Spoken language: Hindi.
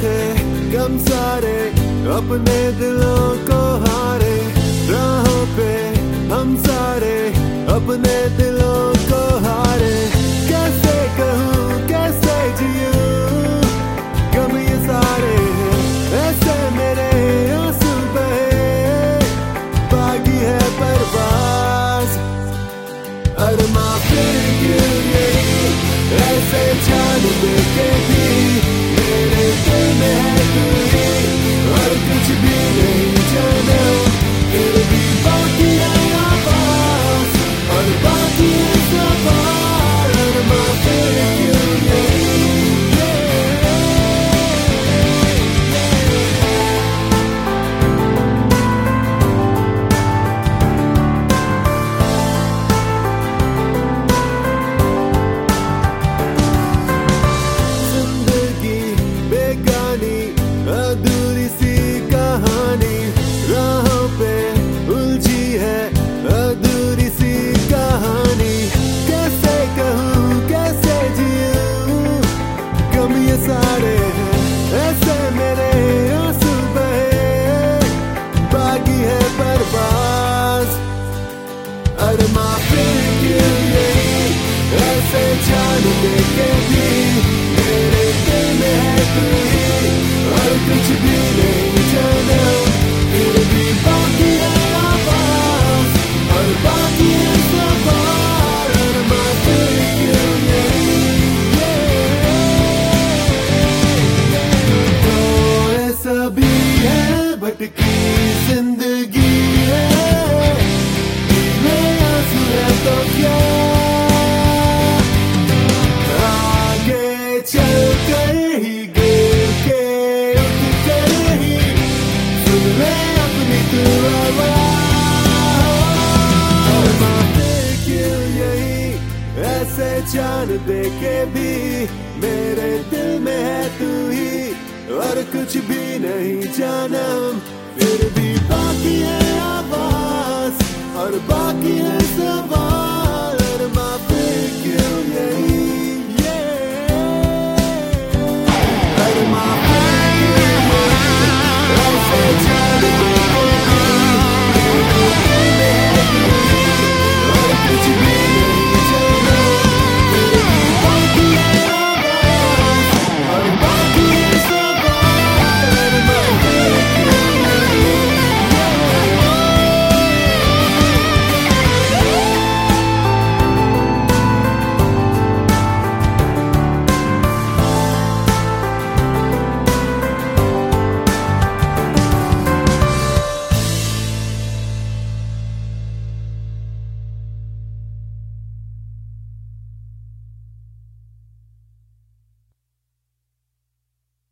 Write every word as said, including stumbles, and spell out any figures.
थे गम सारे अपने दिलों को हारे, राहों पे हम सारे अपने दिलों को हारे। कैसे कहूँ कैसे जियूं गम ये सारे हैं, ऐसे मेरे आंसू बहे बागी है बर्बाद। अरमा फिर क्यों यही ऐसे जान दे के भी मेरे दिल में है तू ही, और कुछ भी नहीं जाना फिर भी बाकी है आवाज़ और बाकी है सवाल। अरमा फिर क्यों यही अधूरी सी कहानी, राहों पे उलझी है अधूरी सी कहानी। कैसे कहूँ कैसे जियूं गम ये सारे हैं, ऐसे मेरे आंसू बहे बागी है बर्बाद। अरमा फिर क्यों यही ऐसे जान दे के भी मेरे दिल में है तू ही, और कुछ भी नहीं जाना फिर भी बाकी है आवाज़ और बाकी है सवाल। अरमा फिर क्यों यही तो ऐसा भी है भटकी जिंदगी है, मैं आंसू है तो क्या आगे चल कर ही गिर के अपनी दुआ। क्यों यही ऐसे जान दे के भी मेरे दिल में है तू ही, और कुछ भी नहीं जाना फिर भी बाकी है आवाज़ और बाकी है सवाल।